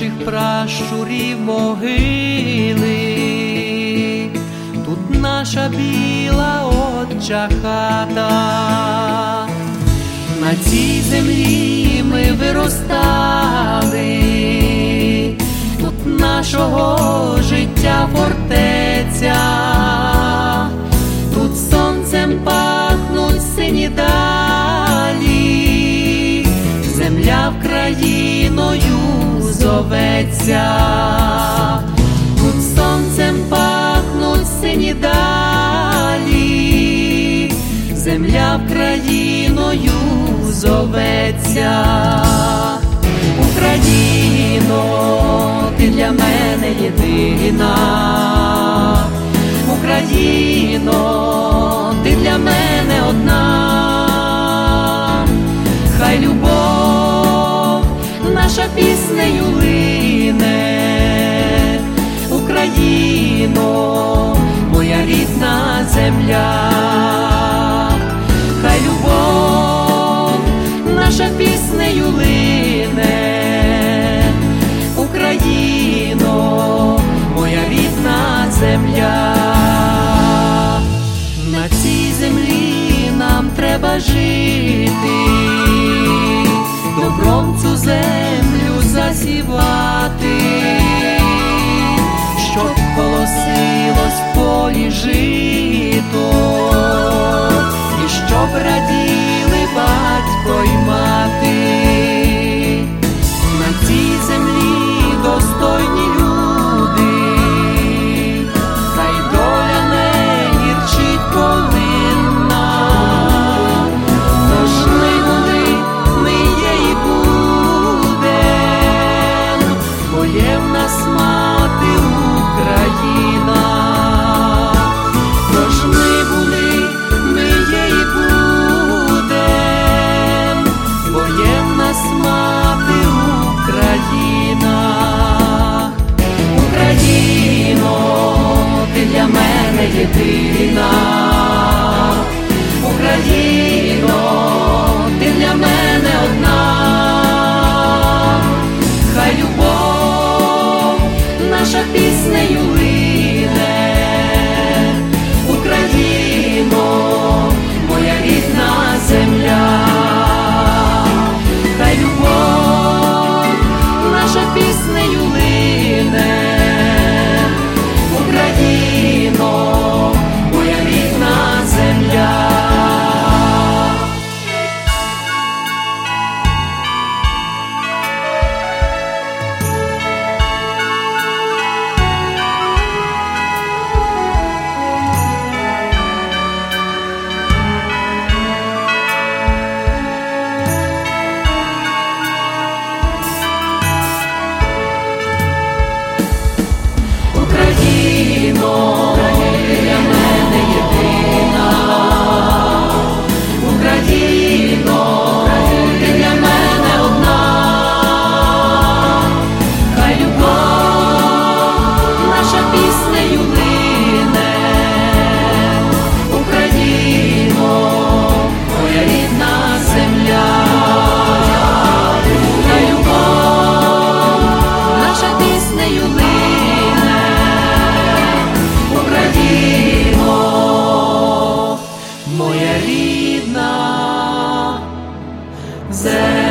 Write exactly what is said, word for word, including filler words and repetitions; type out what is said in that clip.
наших пращурів могили, тут наша біла отча хата. На цій землі ми виростали, тут нашого життя фортеця, тут сонцем пахнуть сині далі, земля Вкраїною зоветься, тут сонцем пахнуть сині далі, земля Вкраїною зоветься. Україно, ти для мене єдина, Україно, ти для мене одна, хай любов наша піснею лине. Україно, моя рідна земля, хай любов наша піснею лине. Україно, моя рідна земля, на цій землі нам треба жити, добром цю землю засівати, щоб колосилось в полі жито, і щоб раділи батько й мати. На цій землі достойні люди, хай доля не гірчить повинна, тож ми були, ми є і будем, бо є в нас мати Україна. Тож ми були, ми є і будем, бо є в нас мати Україна. Україно, ти для мене єдина, Україно, ти для мене одна, хай любов наша піснею лине. Україно, моя рідна земля, хай любов наша піснею лине. Україно, моя рідна земля. Моя рідна земля.